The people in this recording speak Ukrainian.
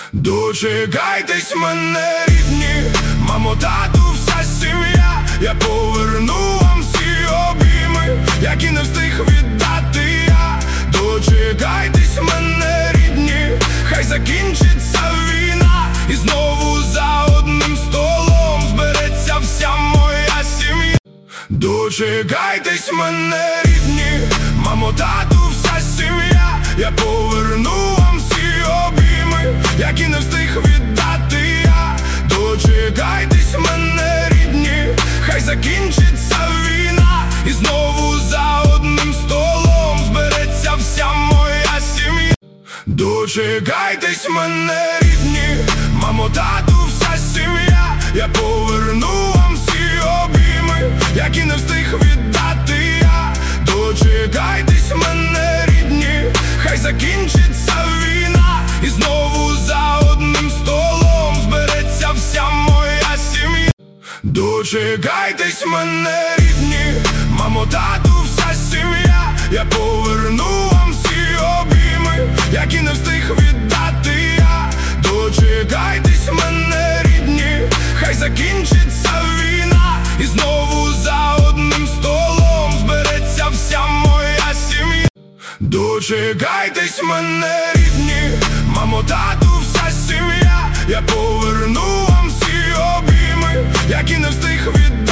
Дочекайтесь мене, рідні, мамо, тату, вся сім'я. Я поверну вам всі обійми, які не встиг віддати я. Дочекайтесь мене, рідні, хай закінчиться війна, і знову за одним столом збереться вся моя сім'я. Дочекайтесь мене, рідні, мамо, тату, вся сім'я. Я поверну вам всі обійми, які не встиг віддати я. Дочекайтесь мене, рідні, хай закінчиться війна, і знову за одним столом збереться вся моя сім'я. Дочекайтесь мене, рідні, мамо, тату, вся сім'я. Я поверну вам всі обійми, які не встиг віддати я. Дочекайтесь мене, рідні, хай закінчиться війна, і знову за одним столом збереться вся моя сім'я. Дочекайтесь мене, рідні, мамо, тату, вся сім'я. Я поверну вам всі обійми, які не встиг віддати я. Дочекайтесь мене, рідні, хай закінчиться війна, і знову за одним столом збереться вся моя сім'я. Дочекайтесь мене, рідні, мамо, тату, вся сім'я. Я поверну вам всі обійми, які не встиг віддати.